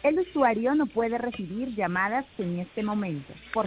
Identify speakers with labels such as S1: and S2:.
S1: El usuario no puede recibir llamadas en este momento. Por